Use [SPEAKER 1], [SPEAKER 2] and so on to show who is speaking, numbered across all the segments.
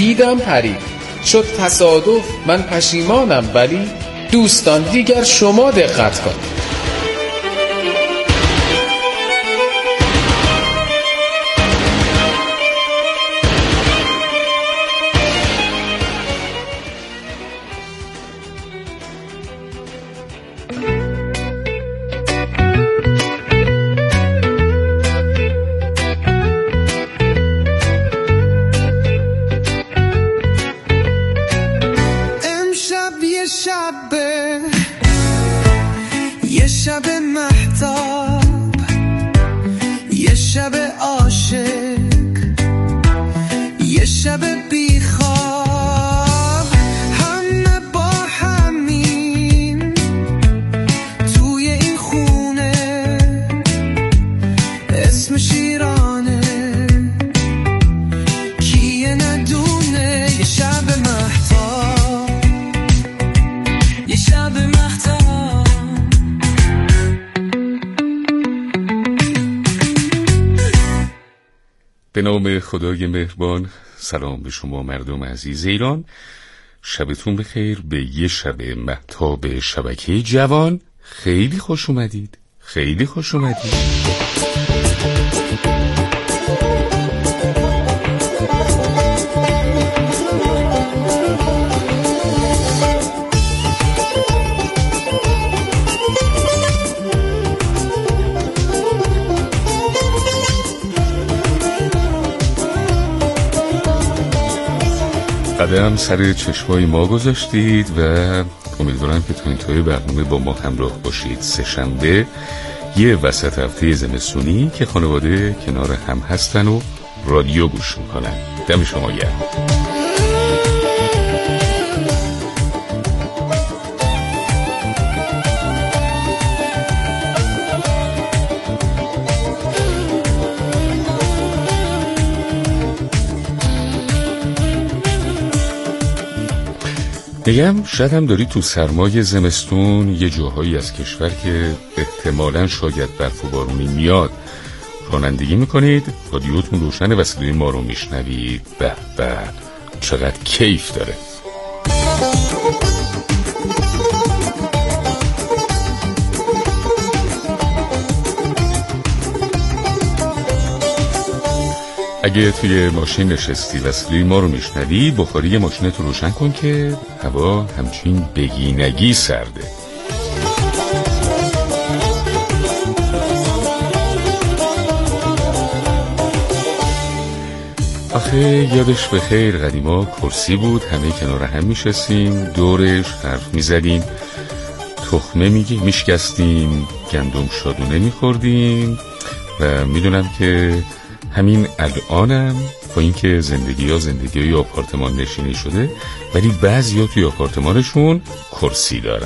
[SPEAKER 1] دیدم پرید، شد تصادف من پشیمانم، ولی دوستان دیگر شما دقت کن.
[SPEAKER 2] یه شب مهتاب، یه شب عاشق، یه شب بیخواب، همه با همین توی این خونه، اسم شیرانه کیه ندونه. یه شب مهتاب، یه شب مهتاب.
[SPEAKER 3] به نام خدای مهربان. سلام به شما مردم عزیز ایران، شبتون بخیر به یه شب مهتاب شبکه جوان. خیلی خوش اومدید، خیلی خوش اومدید. قدم سر چشمای ما گذاشتید و امیدوارم که تا انتهای برنامه با ما همراه باشید. سه‌شنبه یه وسط هفته زمستونی که خانواده کنار هم هستن و رادیو گوش میکنن. دم شما گرم. میگم شاید هم داری تو سرمای زمستون یه جاهایی از کشور که احتمالاً شاید برف و بارونی میاد رانندگی میکنید، رادیوتون روشنه و صدای ما رو میشنوید. به به چقدر کیف داره. اگه توی ماشین نشستی و صدای ما رو میشنوی، بخاری ماشینت رو روشن کن که هوا همچین بگینگی سرده. آخه یادش بخیر قدیما کرسی بود، همه کنار هم میشستیم، دورش حرف میزدیم، تخمه میشکستیم، گندم شادونه میخوردیم. و میدونم که همین الانم با اینکه زندگی آپارتمان نشینی شده، ولی بعضیا توی آپارتمانشون کرسی دارن.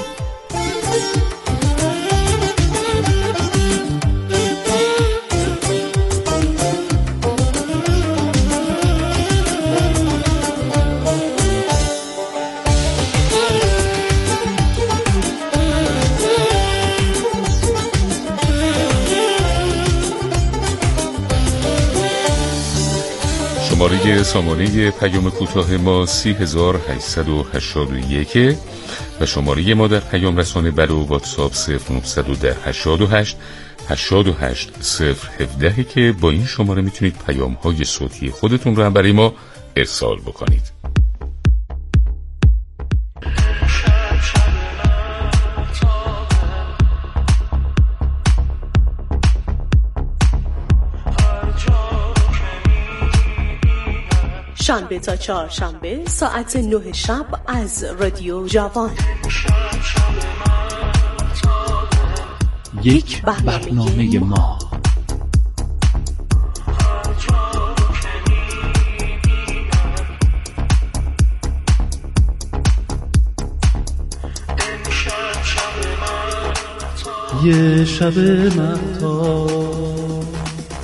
[SPEAKER 3] سامانه پیام کوتاه ما 3881 و شماره ما در پیام رسانه برای واتساپ 0910 88 88 017 که با این شماره میتونید پیام های صوتی خودتون رو هم برای ما ارسال بکنید.
[SPEAKER 4] شنبه تا چهارشنبه ساعت 9 شب از رادیو جوان.
[SPEAKER 5] یک برنامه ما. یه شب مهتاب،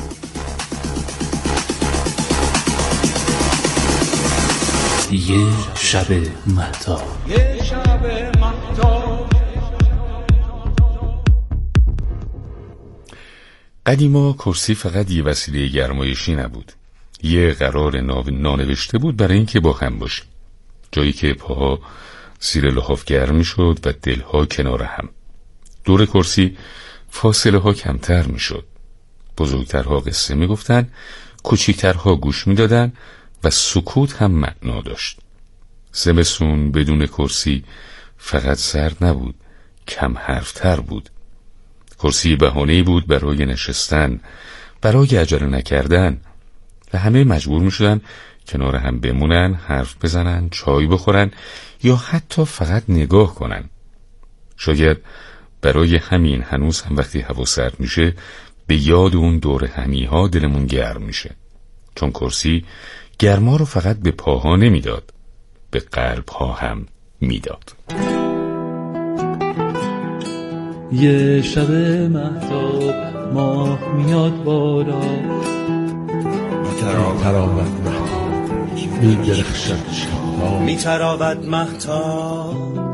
[SPEAKER 5] یه شب مهتاب، یه شب مهتاب.
[SPEAKER 3] قدیما کرسی فقط یه وسیله گرمایشی نبود، یه قرار نانوشته بود برای اینکه با هم باشیم، جایی که پاها زیر لحاف گرم میشد و دلها کنار هم. دور کرسی فاصله ها کمتر میشد. بزرگترها قصه میگفتن، کوچیکترها گوش میدادن و سکوت هم معنا داشت. زمستون بدون کرسی فقط سرد نبود، کم حرفتر بود. کرسی بهانه‌ای بود برای نشستن، برای عجله نکردن و همه مجبور میشدن کنار هم بمونن، حرف بزنن، چای بخورن یا حتی فقط نگاه کنن. شاید برای همین هنوز هم وقتی هوا سرد میشه به یاد اون دور همیها دلمون گرم میشه، چون کرسی گرما رو فقط به پاها نمیداد، به قلبها هم میداد.
[SPEAKER 5] یه شب مهتاب ماه میاد بالا،
[SPEAKER 6] میتراود مهتاب میدرخشد شب،
[SPEAKER 7] میتراود مهتاب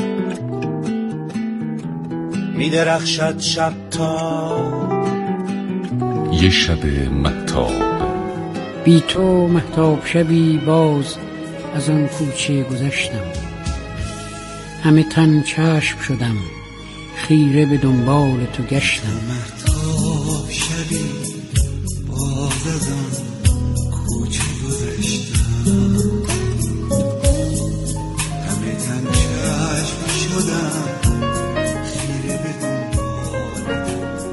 [SPEAKER 7] میدرخشد شب تا.
[SPEAKER 3] یه شب مهتاب.
[SPEAKER 8] بی تو مهتاب شبی باز از آن کوچه گذشتم، همه تن چشم شدم خیره به دنبال تو گشتم.
[SPEAKER 2] مهتاب شبی باز از آن کوچه گذشتم، همه تن چشم شدم خیره به دنبال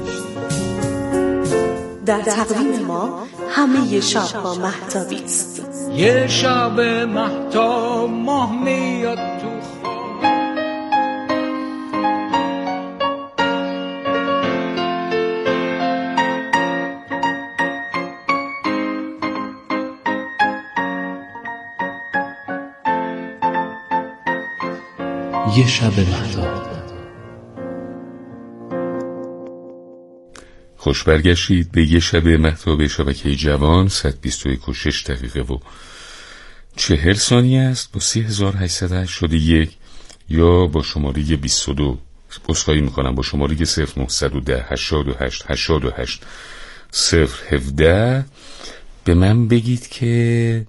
[SPEAKER 2] تو.
[SPEAKER 4] در تقویم ما همه شب‌ها مهتابی است.
[SPEAKER 9] یه شب مهتاب ماه میاد تو خواب،
[SPEAKER 5] یه شب مهتاب.
[SPEAKER 3] خوش برگشتید به یه شب مهتاب شبکه جوان. 121 و 6 دقیقه و 40 ثانیه است با 3881 یا با شماره 22. عذرخواهی میکنم، با شماره 0910 88 88 017 به من بگید که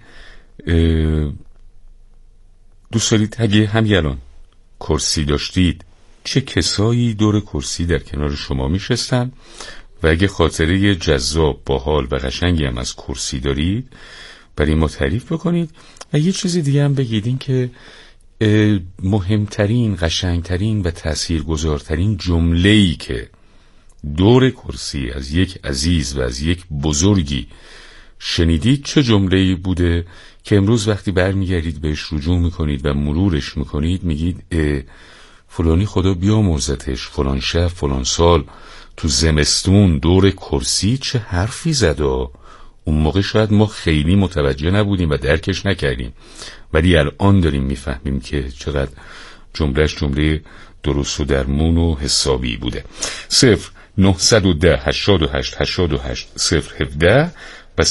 [SPEAKER 3] دوست دارید اگه همین الان کرسی داشتید چه کسایی دور کرسی در کنار شما میشستن و اگه خاطره جذاب، باحال و قشنگی هم از کرسی دارید برای ما تعریف بکنید. و یه چیز دیگه هم بگید، این که مهمترین، قشنگترین و تاثیرگذارترین جمله‌ای که دور کرسی از یک عزیز و از یک بزرگی شنیدید چه جمله‌ای بوده که امروز وقتی برمیگردید بهش رجوع میکنید و مرورش میکنید میگید فلانی خدا بیامرزتش فلان شب فلان سال تو زمستون دور کرسی چه حرفی زد. اون موقع شاید ما خیلی متوجه نبودیم و درکش نکردیم، ولی الان داریم میفهمیم که چقدر جملهش جمله درست و درمون و حسابی بوده. 0910 88 88 017 و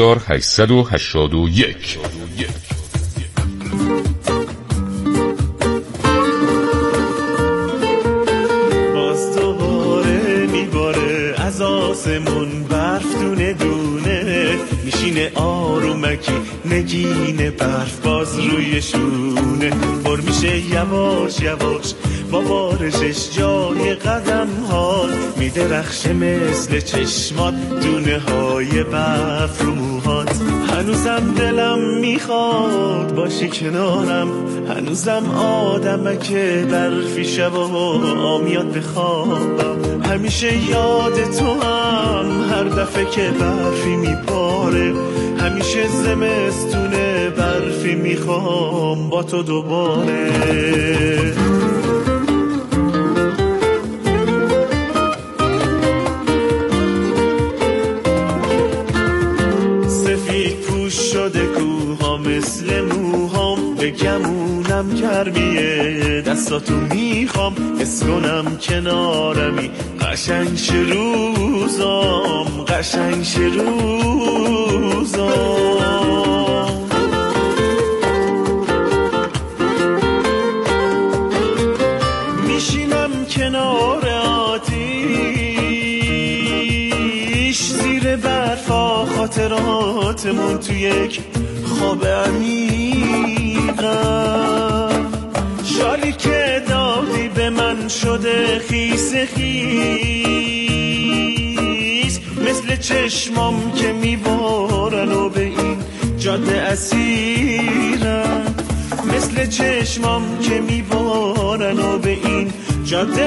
[SPEAKER 3] 3881.
[SPEAKER 7] باز دوباره میباره از آسمون برف دونه دونه، میشینه آرومکی نگینه برف باز روی شونه، پر میشه یواش یواش با بارشش جای قدم ها، میدرخشه مثل چشمات دونه های برف رو موهات. هنوزم دلم میخواد باشی کنارم، هنوزم آدمکه برفی شبا میاد به خوابم، همیشه یاد تو هم هر دفعه که برفی میباره، همیشه زمستونه برفی میخوام با تو دوباره. شده کوها مثل موهام، به گمونم گرمیه دستاتو میخوام، حس کنم کنارمی قشنگ شه روزام، قشنگ شه روزام. میشینم کنار آتیش زیر برفا خاطرات هاتمون تو یک خواب عمیقم. شالی که دادی به من شده خیس خیس، مثل چشمام که میبارن و به این جاده اسیرم، مثل چشمام که میبارن و به این جاده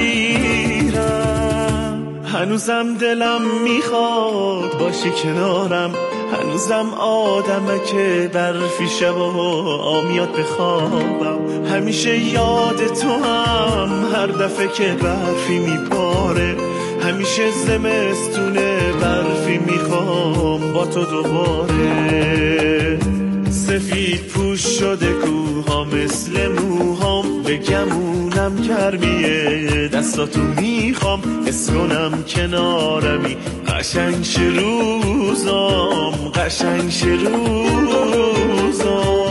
[SPEAKER 7] اسیرم. هنوزم دلم میخواد باشی کنارم، هنوزم آدمه که برفی شبا میاد بخوابم. همیشه یاد تو هم هر دفعه که برفی میباره، همیشه زمستونه برفی میخوام با تو دوباره. سفید پوش شده کوها مثل موهام، به گمونم گرمیه دستاتو میخوام، حس کنم کنارمی قشنگ شه روزام، قشنگ شه روزام.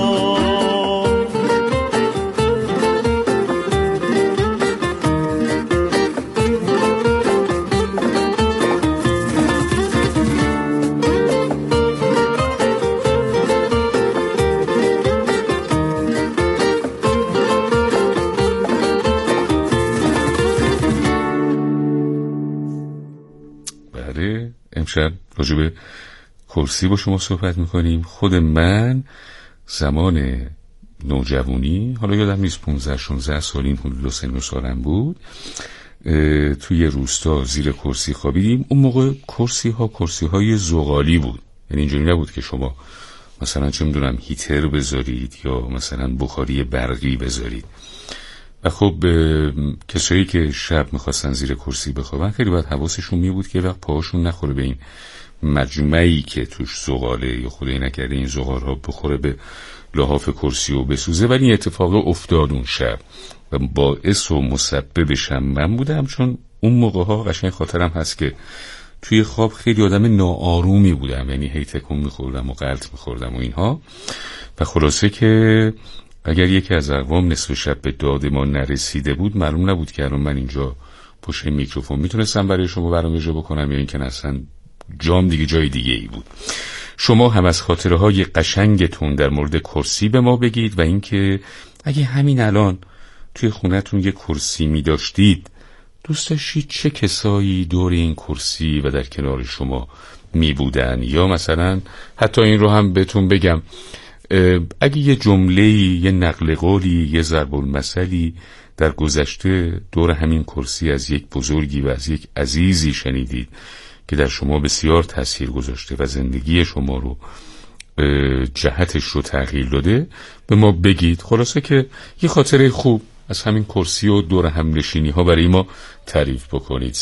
[SPEAKER 3] امشب راجع به کرسی با شما صحبت میکنیم. خود من زمان نوجوانی، حالا یادم نیست 15-16 سال این حدود سن و سالم بود، توی روستا زیر کرسی خوابیدیم. اون موقع کرسی های زغالی بود، یعنی اینجوری نبود که شما مثلا چه میدونم هیتر بذارید یا مثلا بخاری برقی بذارید. و خب کسایی که شب میخواستن زیر کرسی بخوابن خیلی باید حواسشون می بود که وقت پاهاشون نخوره به این مجمعی که توش زغاله، یا خدایی نکرده این زغالها بخوره به لحاف کرسی و بسوزه. ولی این اتفاق افتاد اون شب و باعث و مسببش هم من بودم، چون اون موقع ها قشنگ خاطرم هست که توی خواب خیلی آدم ناآرومی بودم، یعنی هی تکون میخوردم و غلط میخوردم و اینها. و خلاصه که اگر یکی از اقوام نصف شب به داد ما نرسیده بود، معلوم نبود که الان من اینجا پشت میکروفون میتونستم برای شما برنامه اجرا بکنم یا اینکه اصلا جام دیگه جای دیگه ای بود. شما هم از خاطره های قشنگتون در مورد کرسی به ما بگید و اینکه اگه همین الان توی خونتون یه کرسی می داشتید، دوست داشتید چه کسایی دور این کرسی و در کنار شما می بودن. یا مثلا حتی این رو هم بهتون بگم، اگه یه جمله‌ای، یه نقل قولی، یه ضرب المثلی در گذشته دور همین کرسی از یک بزرگی و از یک عزیزی شنیدید که در شما بسیار تأثیر گذاشته و زندگی شما رو جهتش رو تغییر داده، به ما بگید. خلاصه که یه خاطره خوب از همین کرسی و دور هم نشینی ها برای ما تعریف بکنید.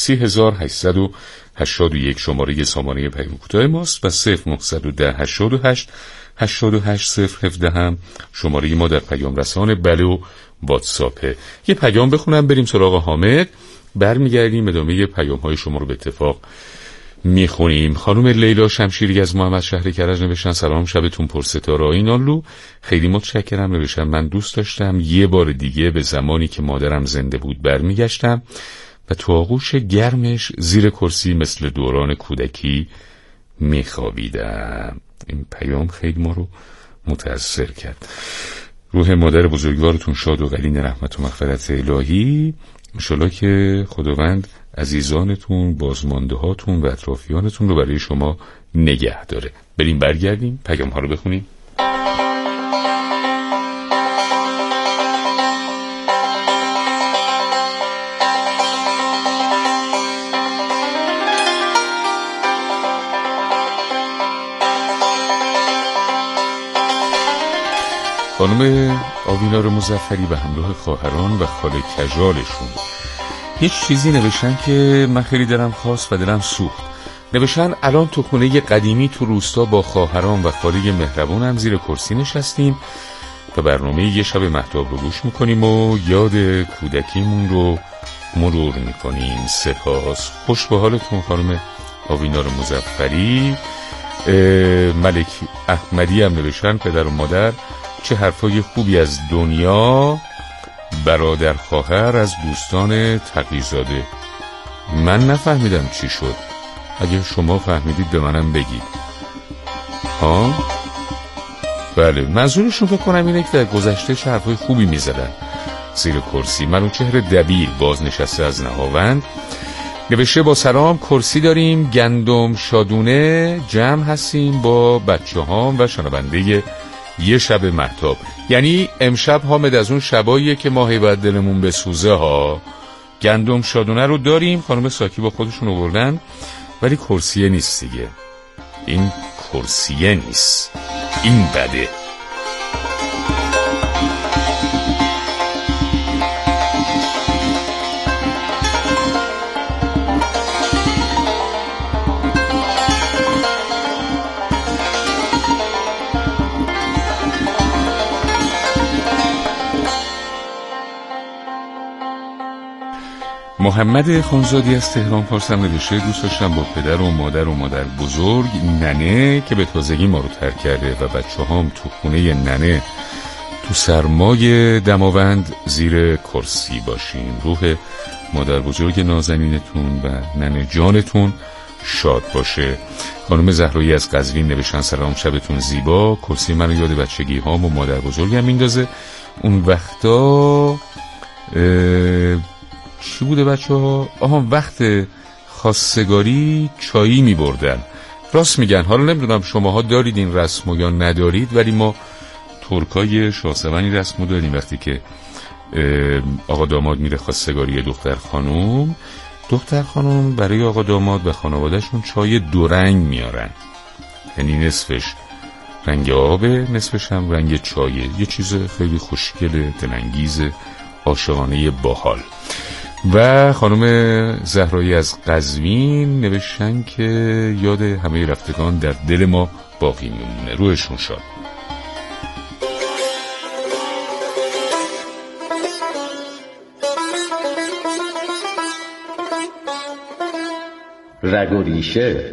[SPEAKER 3] 3881 شماره سامانه پیام کوتاه ماست و 0910 88 017 هم شماره ما در پیام رسان بله و واتساپه. یه پیام بخونم بریم سراغ حامد، برمیگردیم ادامه پیام های شما رو به اتفاق میخونیم. خانم لیلا شمشیری از محمد شهر کرج نوشتن سلام، شبتون پرستاره آینالو، خیلی متشکرم. نوشتن من دوست داشتم یه بار دیگه به زمانی که مادرم زنده بود برمیگشتم و تو آغوش گرمش زیر کرسی مثل دوران کودکی میخوابیدم. این پیام خیلی ما رو متاثر کرد. روح مادر بزرگوارتون شاد و قرین رحمت و مغفرت الهی. انشالله که خداوند عزیزانتون، بازمانده هاتون و اطرافیانتون رو برای شما نگه داره. بریم برگردیم پیام ها رو بخونیم. خانم آوینار مظفری به همراه خواهران و خاله کژالشون هیچ چیزی نوشتن که من خیلی دلم خواست و دلم سوخت. نوشتن الان تو خونه قدیمی تو روستا با خواهران و خاله مهربونم زیر کرسی نشستیم و برنامه یه شب مهتاب رو گوش میکنیم و یاد کودکیمون رو مرور میکنیم. سپاس. خوش به حالتون خانم آوینار مظفری. ملک احمدی هم نوشتن پدر و مادر چه حرفای خوبی از دنیا، برادر خواهر از دوستان تقی‌زاده. من نفهمیدم چی شد، اگه شما فهمیدید به منم بگید. بله، منظورشون فکر کنم اینه که در گذشته حرفای خوبی میزدن زیر کرسی. منوچهر دبیر بازنشسته از نهاوند نوشته با سلام، کرسی داریم، گندم شادونه، جمع هستیم با بچه هام و شنونده یه شب مهتاب. یعنی امشب حامد از اون شباییه که ما هیبت دلمون بسوزه ها. گندم شادونه رو داریم، خانم ساکی با خودشون آوردن، ولی کرسیه نیست دیگه. این کرسیه نیست، این بده. محمد خانزادی از تهران پارسم نوشته دوست داشتم با پدر و مادر بزرگ ننه که به تازگی ما رو ترک کرده و بچه هام تو خونه ننه تو سرمای دماوند زیر کرسی باشیم. روح مادر بزرگ نازنینتون و ننه جانتون شاد باشه. خانم زهرایی از قزوین نوشتن سلام، شبتون زیبا، کرسی منو یاد بچگی هام و مادر بزرگم میندازه. اون وقتا چی بوده بچه ها؟ وقت خواستگاری چایی می بردن. راست میگن. حالا نمیدونم شماها دارید این رسمو یا ندارید، ولی ما ترکای شاهسوانی رسمو داریم. وقتی که آقا داماد میره خواستگاری دختر خانم برای آقا داماد و خانوادهشون چای دو رنگ میارن، یعنی نصفش رنگ آبه، نصفش هم رنگ چایه. یه چیز خیلی خوشگل، دلانگیز، عاشقانه باحال. و خانم زهرایی از قزوین نوشتن که یاد همه رفتگان در دل ما باقی میمونه. روحشون شاد.
[SPEAKER 10] رگ و ریشه.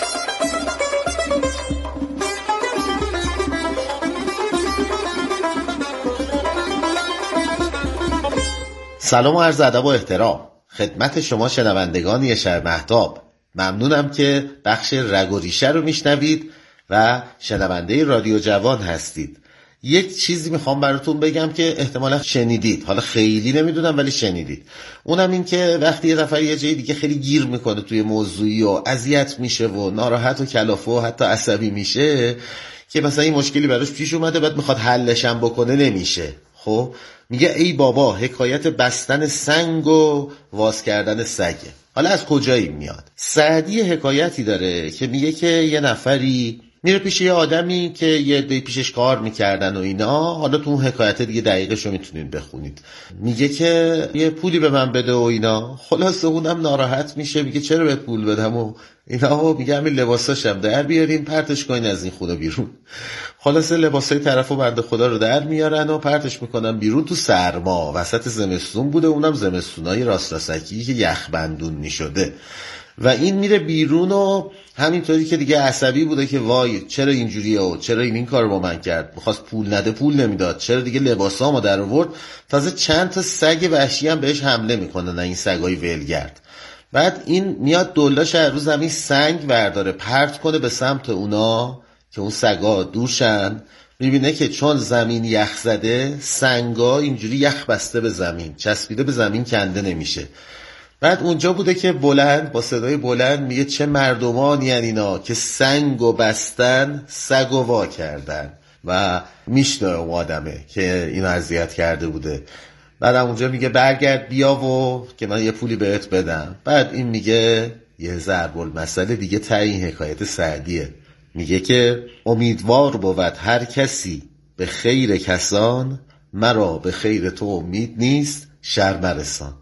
[SPEAKER 11] سلام و عرض ادب و احترام خدمت شما شنوندگان یه شب مهتاب. ممنونم که بخش رگ و ریشه رو میشنوید و شنونده رادیو جوان هستید. یک چیزی میخوام براتون بگم که احتمالا شنیدید، حالا خیلی نمیدونم ولی شنیدید. اونم این که وقتی یه نفر یه جای دیگه خیلی گیر میکنه توی موضوعی و اذیت میشه و ناراحت و کلافه و حتی عصبی میشه، که مثلا این مشکلی براش پیش اومده بعد میخواد حلش هم بکنه نمیشه، خب میگه ای بابا حکایت بستن سنگ و واز کردن سگه. حالا از کجایی میاد؟ سعدی حکایتی داره که میگه که یه نفری میره پیش یه آدمی که یه عده‌ای پیشش کار میکردن و اینا. حالا تو اون حکایت دیگه دقیقشو میتونید بخونید. میگه که یه پولی به من بده و اینا. خلاصه اونم ناراحت میشه، میگه چرا بهت پول بدم و اینا، و میگه همین لباساشم در بیارین پرتش کنین از این خونه بیرون. خلاصه لباسای طرفو بنده خدا رو در میارن و پرتش میکنن بیرون تو سرما. وسط زمستون بوده، اونم زمستونای راستاسکی که یخبندون میشده. و این میره بیرون و همینطوری که دیگه عصبی بوده که وای چرا اینجوریه و چرا این کار با من کرد، میخواست پول نده پول نمیداد، چرا دیگه لباسامو در آورد. تازه چند تا سگ وحشی هم بهش حمله میکنن، این سگای ولگرد. بعد این میاد دلاش رو زمین سنگ برداره پرت کنه به سمت اونا که اون سگا دورشن. میبینه که چون زمین یخ زده، سنگا اینجوری یخ بسته به زمین، چسبیده به زمین، کنده نمیشه. بعد اونجا بوده که بلند با صدای بلند میگه چه مردمانی ان اینا که سنگو بستن سگو وا کردن. و میشنه اون آدمه که اینو اذیت کرده بوده. بعد اونجا میگه برگرد بیا و که من یه پولی بهت بدم. بعد این میگه یه ضرب المثل دیگه تا این حکایت سعدیه. میگه که امیدوار بود هر کسی به خیر کسان، مرا به خیر تو امید نیست شر مرسان.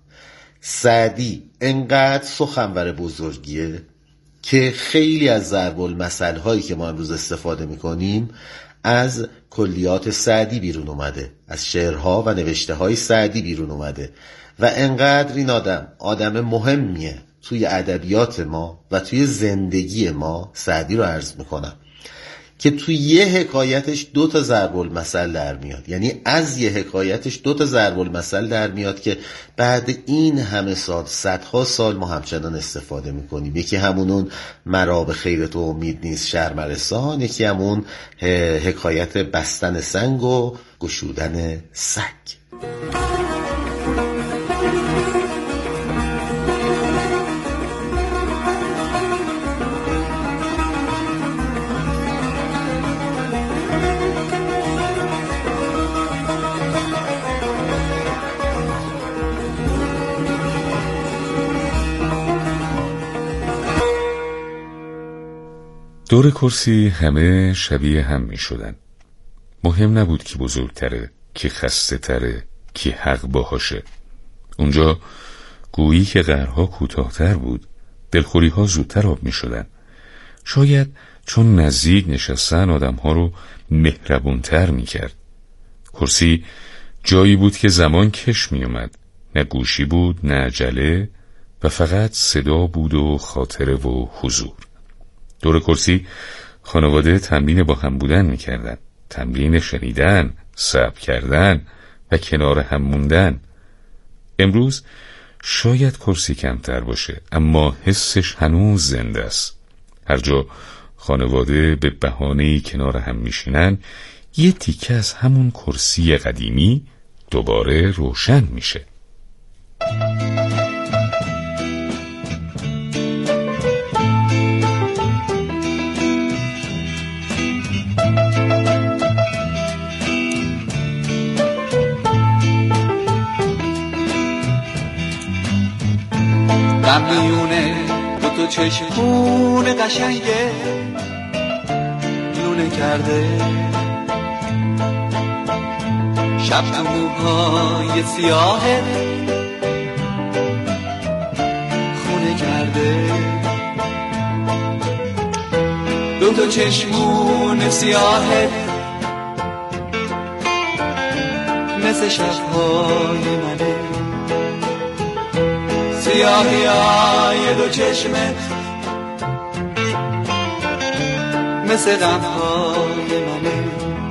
[SPEAKER 11] سعدی انقدر سخنور بزرگیه که خیلی از ضرب المثل هایی که ما امروز استفاده میکنیم از کلیات سعدی بیرون اومده، از شعرها و نوشته های سعدی بیرون اومده. و انقدر این آدم مهمیه توی ادبیات ما و توی زندگی ما. سعدی رو عرض میکنم که تو یه حکایتش 2 تا ضرب المثل در میاد. یعنی از یه حکایتش 2 تا ضرب المثل در میاد که بعد این همه سال، صدها سال ما همچنان استفاده میکنیم. یکی همون مرا به خیر تو امید نیست شرمرسان، یکی همون حکایت بستن سنگ و گشودن سگ.
[SPEAKER 3] دور کرسی همه شبیه هم می شدن. مهم نبود کی بزرگتره، کی خسته تره، کی حق باهاشه. اونجا گویی که قهرها کوتاه‌تر بود، دلخوری ها زودتر آب می شدن. شاید چون نزدیک نشستن آدم ها رو مهربونتر می کرد. کرسی جایی بود که زمان کش می اومد. نه گوشی بود، نه عجله، و فقط صدا بود و خاطره و حضور. دور کرسی خانواده تمرین با هم بودن میکردن، تمرین شنیدن، صبر کردن و کنار هم موندن. امروز شاید کرسی کمتر باشه، اما حسش هنوز زنده است. هر جا خانواده به بهانه‌ای کنار هم میشینن، یه تیکه از همون کرسی قدیمی دوباره روشن میشه.
[SPEAKER 2] میونه 2 تا چشمون قشنگه لونه کرده، شب تو موهای سیاهه خونه کرده. 2 تا چشمون سیاهه مثل شبهای منه، سیاهی های 2 چشمت مثل غمهای منه.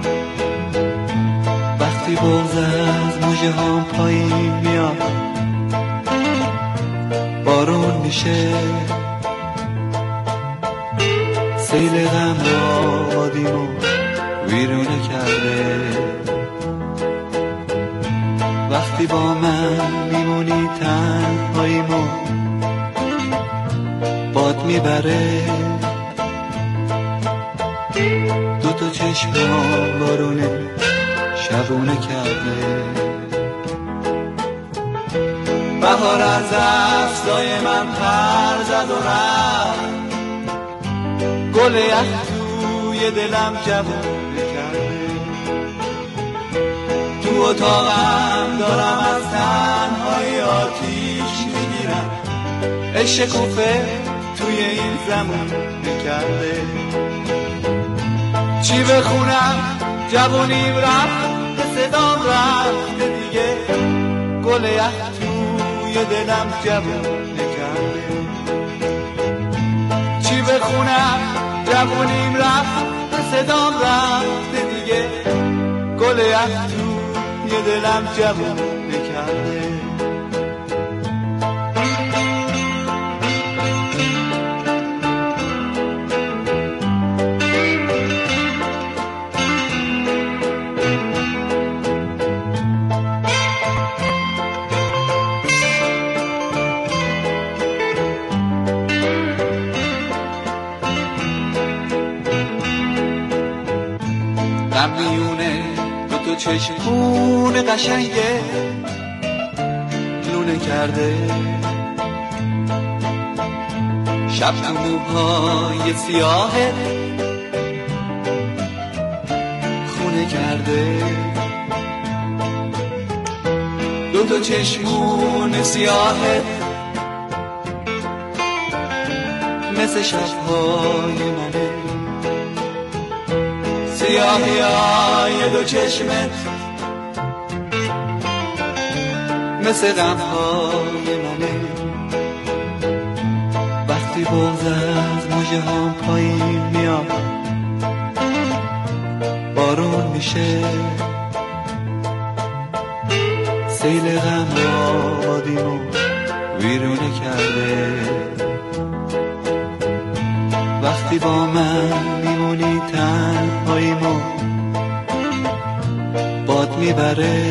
[SPEAKER 2] وقتی بغض از موجه هم پایین میاد بارون میشه، سیل غم آبادیمو ویرونه کرده. وقتی با من میمونی تنهاییمو باد میبره، 2 تا چشم بارونه شبونه کرده. بهار از افزای من پر زد و رفت، گل یخ توی دلم جوونه کرده. تو اتاقم دارم از تنهایی آتیش میگیرم، عشق کوفه توی این زمان نکرده. چی بخونم جوونیم رفت، به صدام رفته دیگه، گل یخ توی دلم جوون نکرده. چی بخونم جوونیم رفت، به صدام رفته دیگه، گل یخ توی دلم جوون نکرده. میونه 2 تا چشمون قشنگه لونه کرده، شب تو موهای سیاهه خونه کرده. 2 تا چشمون سیاهه مثل شبهای منه، سیاهی های 2 چشمت مثل غمهای منه. وقتی بغض از موجه هم پایین میاد میشه سیل غم آبادیمو ویرونه کرده وقتی با من میمونی تنهاییمو باد میبره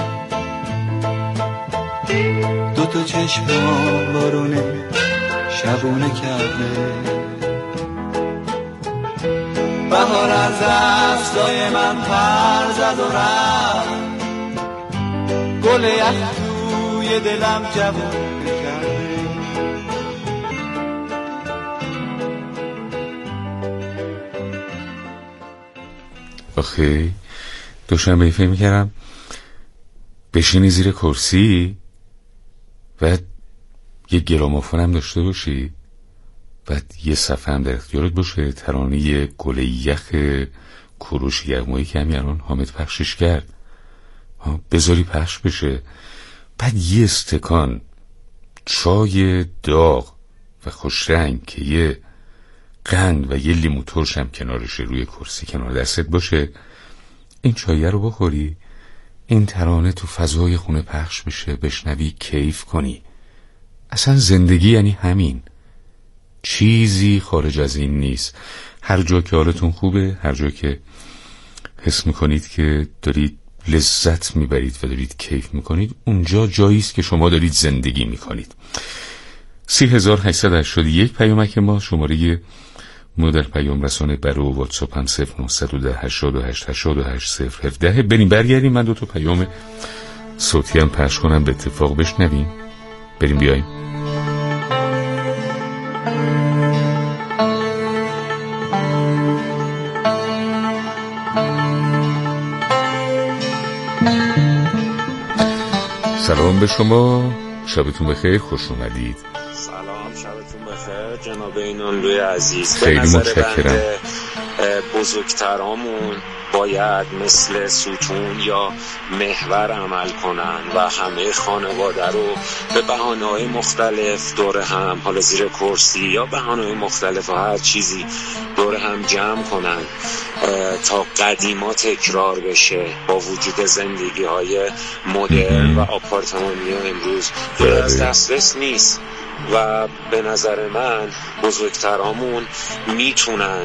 [SPEAKER 2] دوتا چشمام بارونه شبونه کرده بهار از افزای من پر زد و رفت گل یخ توی دلم جوونه کرده
[SPEAKER 3] آخه دوشنبه فکر میکردم بشینی زیر کرسی و یه گرامافون هم داشته باشی بعد یه صفحه هم در اختیارت باشه ترانه گل یخ کوروش یغمایی که همین الان حامد پخشش کرد بذاری پخش بشه بعد یه استکان چای داغ و خوش رنگ که یه قند و یه لیمو ترش هم کنارشه روی کرسی کنار دستت باشه این چایه رو بخوری این ترانه تو فضای خونه پخش بشه بشنوی کیف کنی اصلا زندگی یعنی همین چیزی خارج از این نیست هر جا که حالتون خوبه هر جا که حس میکنید که دارید لذت میبرید و دارید کیف میکنید اونجا جاییست که شما دارید زندگی میکنید 3881 پیامک ما شماره مدل پیام رسانه برو واتساپ هم 09108888 بریم برگردیم من 2 تا پیام صوتی هم پخش کنم به اتفاق بشنویم بریم بیاییم سلام به شما شبتون بخیر خوش اومدید
[SPEAKER 10] سلام شبتون بخیر جناب اینانلوی عزیز
[SPEAKER 3] خیلی متشکرم
[SPEAKER 10] بزرگترامون باید مثل ستون یا محور عمل کنن و همه خانواده رو به بهانه‌های مختلف دور هم حالا زیر کرسی یا بهانه‌های مختلف و هر چیزی دور هم جمع کنن تا قدیما تکرار بشه با وجود زندگی‌های مدرن و آپارتمانی امروز دور از دسترس نیست و به نظر من بزرگترامون میتونن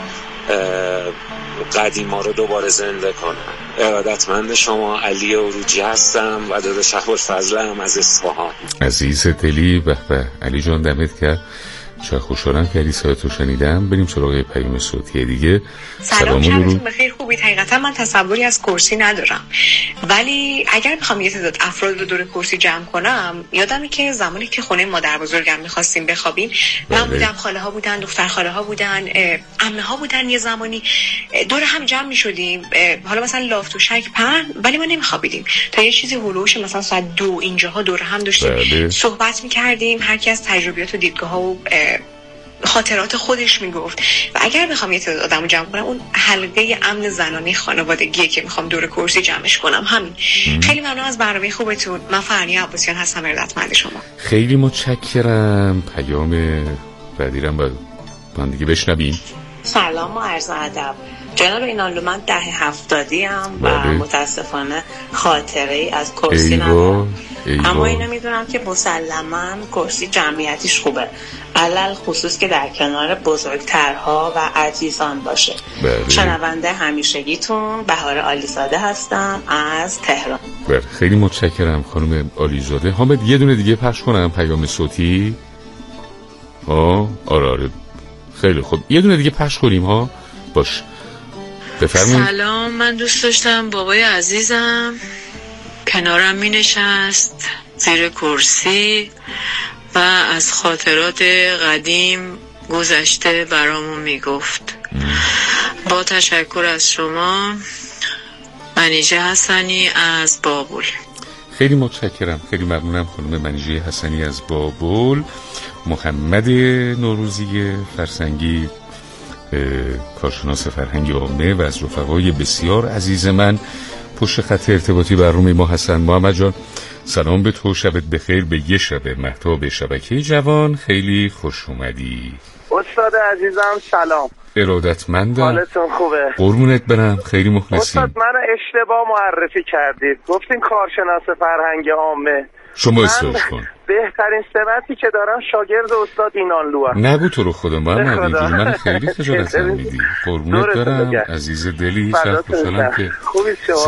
[SPEAKER 10] قدیما رو دوباره زنده کنن. ارادتمند شما علی عروجی هستم و داداش ابوالفضل هم از اصفهان.
[SPEAKER 3] عزیز دلی به علی جان دمت کرد چه خوشحالم که علی صداتو شنیدم بریم سراغ پیام صوتی دیگه
[SPEAKER 12] سلام شبتون بخیر خوبید حقیقتا من تصوری از کرسی ندارم ولی اگر بخوام یه تعداد افراد رو دور کرسی جمع کنم یادمه که زمانی که خونه مادر بزرگم می‌خواستیم بخوابیم من بودم خاله ها بودن دختر خاله ها بودن عمه ها بودن یه زمانی دور هم جمع می‌شدیم حالا مثلا لاف و شک پهن ولی ما نمی‌خوابیدیم تا یه چیزی هولوش مثلا ساعت 2 اینجاها دور هم داشتیم صحبت می‌کردیم هر کی از تجربیات و دیدگاه‌ها و خاطرات خودش میگفت و اگر بخوام یه تعداد آدمو جمع کنم اون حلقه امن زنانه خانوادگیه که میخوام دور کرسی جمعش کنم همین. خیلی ممنون از برنامه خوبتون. من فرنیا عباسیان هستم ارادتمند شما.
[SPEAKER 3] خیلی متشکرم. پیام بعدیرم با من دیگه بشنویم.
[SPEAKER 13] سلام و عرض ادب جناب اینانلو من 70 ام و متاسفانه خاطره ای از کرسی ندارم اما اینو میدونم که مسلما کرسی جمعیتیش خوبه علل خصوص که در کنار بزرگترها و عزیزان باشه. شنونده همیشگیتون بهار علیزاده هستم از تهران.
[SPEAKER 3] خیلی متشکرم خانم علیزاده. حامد یه دونه دیگه پخش کنم پیام صوتی؟ آره خیلی خوب یه دونه دیگه پخش کنیم ها باش بفرمایید.
[SPEAKER 14] سلام من دوست داشتم بابای عزیزم کنارم می نشست زیر کرسی و از خاطرات قدیم گذشته برامون می گفت. با تشکر از شما منیژه حسنی از بابل.
[SPEAKER 3] خیلی متشکرم خیلی ممنونم خانم منیژه حسنی از بابل. محمد نوروزی فرسنگی کارشناس فرهنگ عامه و از رفقای بسیار عزیز من پشت خط ارتباطی برنامه ما هستن. محمد جان سلام به تو شبت بخیر به یه شب مهتاب شبکه جوان خیلی خوش اومدی.
[SPEAKER 15] استاد عزیزم سلام.
[SPEAKER 3] ارادتمندم.
[SPEAKER 15] حالتون خوبه؟
[SPEAKER 3] قربونت برم، خیلی مخلصیم.
[SPEAKER 15] استاد منو اشتباه معرفی کردید، گفتین کارشناس فرهنگ عامه.
[SPEAKER 3] شما اصلاح کن.
[SPEAKER 15] بهترین سمتی که دارم شاگرد استاد اینانلو هم.
[SPEAKER 3] نگو تو رو خدا محمد، من خیلی خجالت میدی. قربونت برم عزیز دلی، سخت خوشحالم که